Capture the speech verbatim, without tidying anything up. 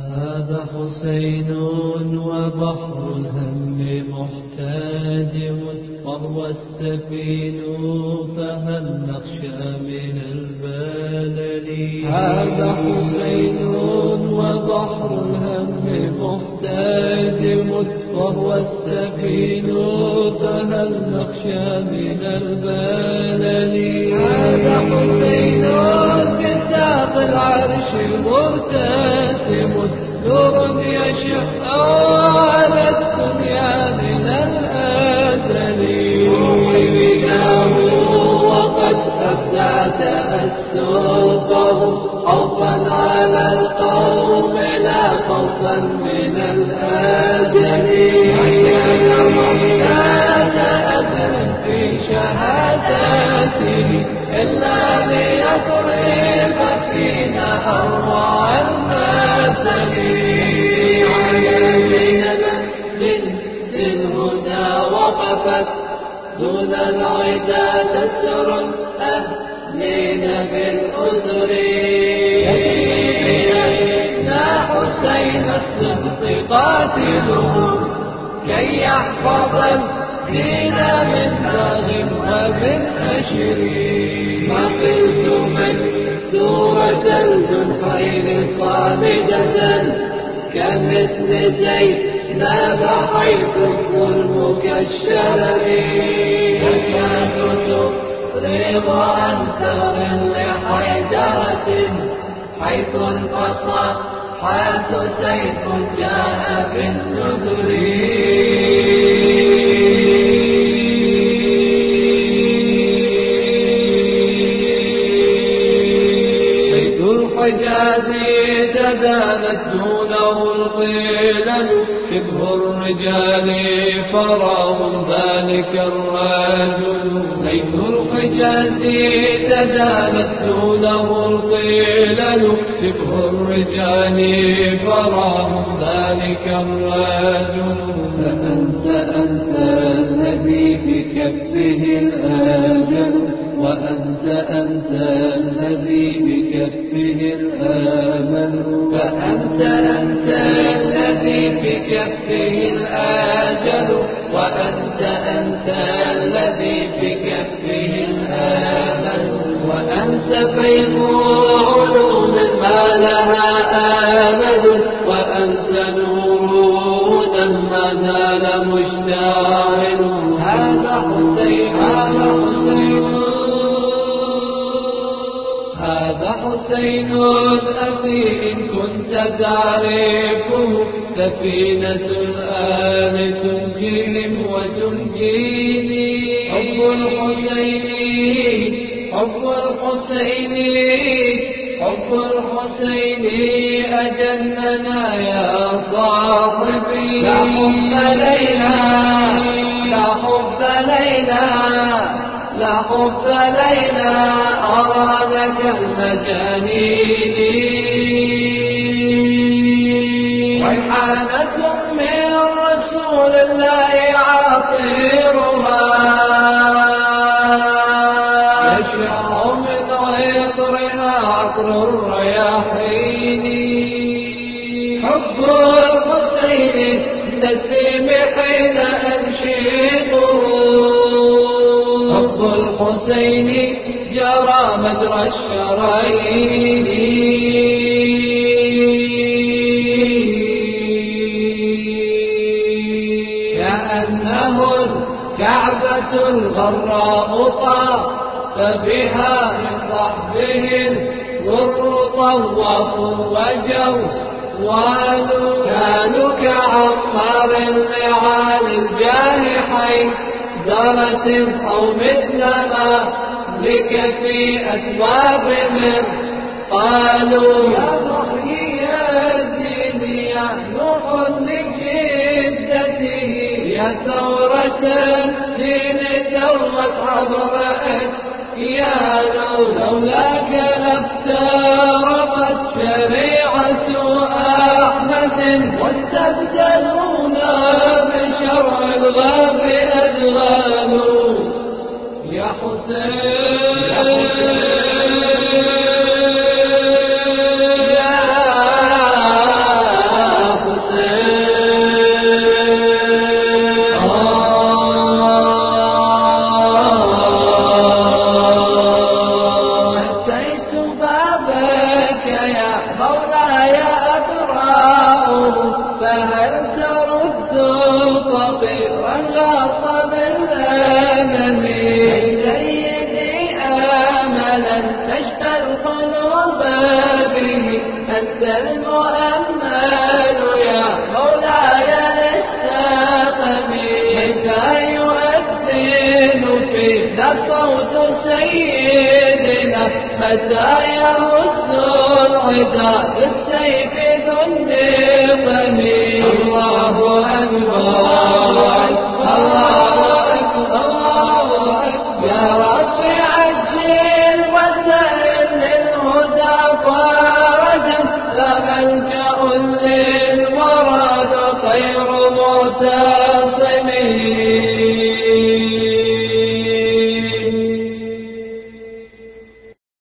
هذا حسين وبحر الهم محتدم وهو السفين فهل نخشى من البلل. هذا حسين وبحر الهم محتدم وهو السفين فهل نخشى من البلل. هذا حسين بساق العرش مرتسم نور يشع على الدنيا من الأزل. روحي بداه وقد أبدع تأسفه خوفا على القوم لا خوفا من الأجل. وكان محتاج أجر في شهادته إلا ليضرب فينا أروع المثل. على زينب بنت الهدى وقفت دون العدا تسر أهلين بالأزر. يكفي بأن حسين الصبط قاتله كي يحفظ الدين من باغ ومن أشر. ما قلت من سورة الجنحين صامدة كمثل زينب حيث المكشر. تكاد تفرغ عن ثغر لحيدرة حيث الفصاحات سيف جاء بالنذر. الحجازي تدانت دونه القلل شبه الرجال فراهم ذلك الرجل. ليث الحجازي تدانت دونه القلل شبه الرجال فراهم ذلك الرجل. فأنت أنت الذي بكفه الآجل وأنت أنت الذي بكفه الآمل. فأنت أنت الذي بكفه الآجل وأنت أنت الذي بكفه الآمل. وأنت فيض علوم ما لها آمل وأنت نور ما زال مشتعل. هذا حسين هذا حسين هذا حسين أخي إن كنت تعرفه سفينة الآل تنجيهم وتنجيني. حب الحسين حب الحسين حب الحسين أجننا يا صاحبي. لا حب ليلى لا حب ليلى لا حب ليلى أرادك المجانين. ريحانة من رسول الله عطيرها يشع من عطرها عطر الرياحين. حب الحسين نسيم حين أنشقه حب الحسين جرى مجرى الشرايين. كأنه الكعبة الغراء طاف بها من صحبه الغر طوفوا وجوالوا. كانوا كعمار لعالي الجاه حيدرة أو مثل ما لك في أثواب من قالوا. يا محيي الدين يا نوح لجدته يا ثورة الدين دوت عبرت يا نور. لولاك لافترقت شريعة أحمد واستبدلونا بشرع الغاب أدغالوا. يا حسين يا حسين أنت المؤمل يا مولاي للسقم متى يؤذن فينا صوت سيدنا متى يهز العدا بالسيف ذو النقم الله أكبر الله أكبر الله أكبر يا رب عجل وسائل للهدى فرجا لا ملجأ للورى خير معتصم